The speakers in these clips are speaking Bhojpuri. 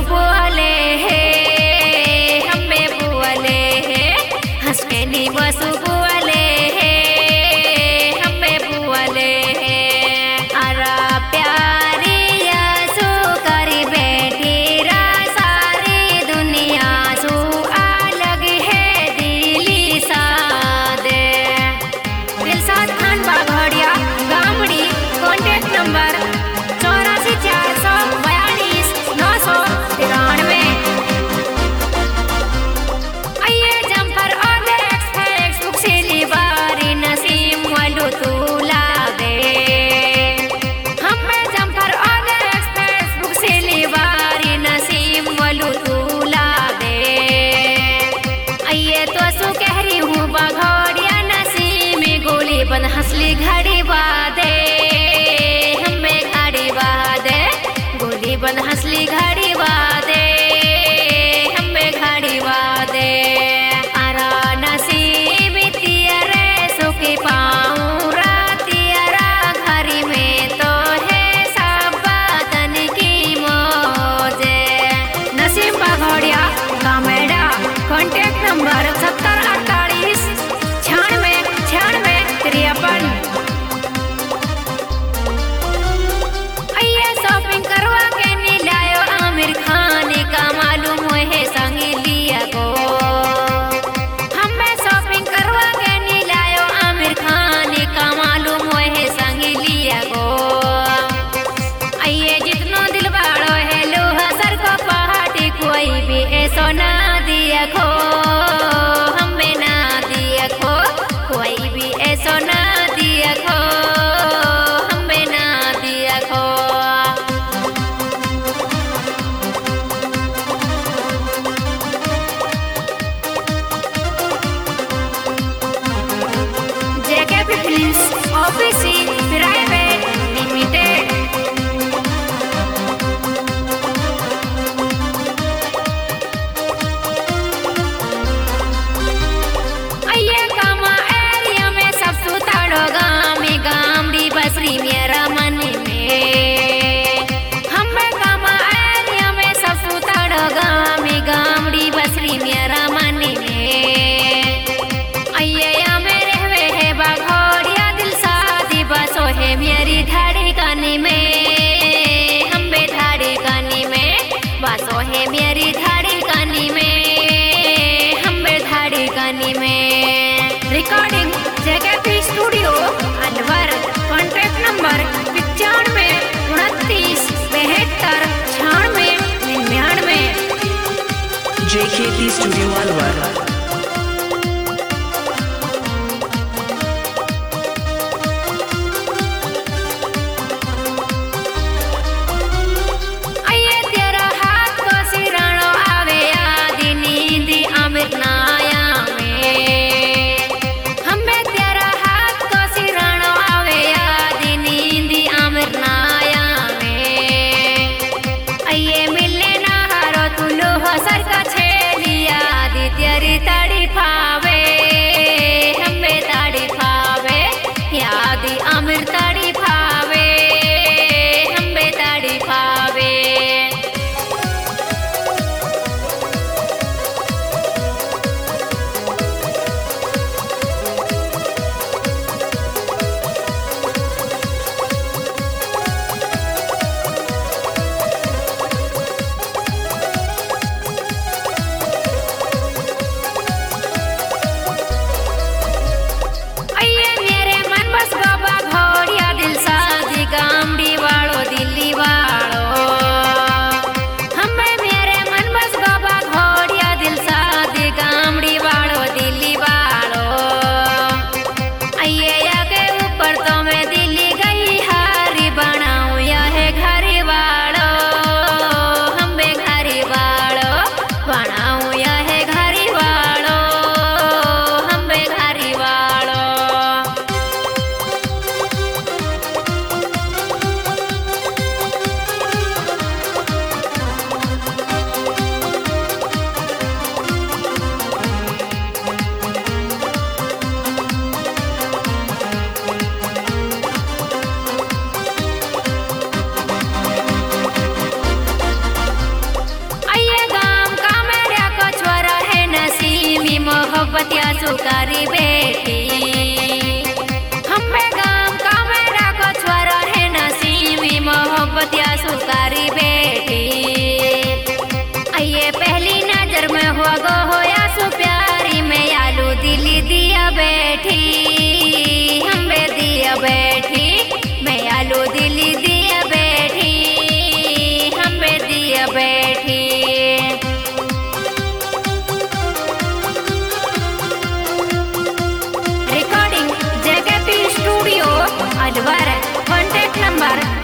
बोले है हमें बोले है हंस के नी बसु बोले है हमें बोले है अरा प्यारी सु करी बैठी रा सारी दुनिया सु अलग है दिली सादे दिलसाद खान बाघड़िया गामड़ी कॉन्टेक्ट नंबर 84424993 आइए जंपर और एक्सप्रेस बुक से लिबारी नसीम वालू तूला दे हमें जंपर और एक्सप्रेस बुक से लिबारी नसीम वालू तूला दे आइए तो सु कह रही हूँ बाघड़िया नसीम गोली बन हंसली घड़ी बादे हमें घड़ी बादे गोली बन हंसली घड़ी बादे हमें घड़ी बादे आरा नसीब तियरे सुखी पाऊं रातियरा घरी में तो है सब बदन की मौजे नसीम बाघड़िया कामेड़ा कॉन्टेक्ट नंबर 7048969653 आइए शॉपिंग करवा के नी लायो आमिर खान का मालूम है संगी लिया को हमें शॉपिंग करवा के नी लायो आमिर खान का मालूम है संगी लिया को आइए जितनो दिल बाड़ो है लोहा सर को पहाड़ी कोई भी ऐसो ना दिया खो हमें ना दिया खो कोई भी ऐसो ना दिया खो हमें ना दिया खो जेकेपी फिल्म्स ऑफिसी प्राइवेट लिमिटेड आइए कामा एरिया में सब सुताड़ो गामी गामड़ी बसरी मेरा मन में हमें कामा एरिया में सब सुताड़ो गामी गामड़ी बसरी मेरा मन में आइए या मेरे हुए है बाघड़िया दिल सादी बसो है मेरी धड़कनी में हमें धड़कनी में बसो है मेरी धड़कनी में हमें धड़कनी में recording JKP studio Alwar contact number 9529729699 JKP studio Alwar.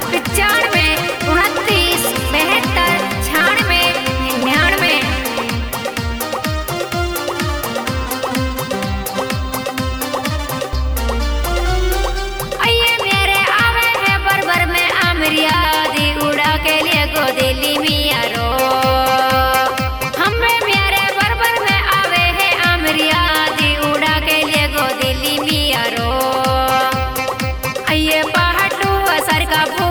95 29 72 96 99। आइए मेरे आवे है बरबर में अमरिया दी उड़ा के लिए गो दिल्ली मिया रो। हमें मेरे बरबर में आवे है अमरिया दी उड़ा के लिए गो दिल्ली मिया रो। आइए पहाड़ू सर का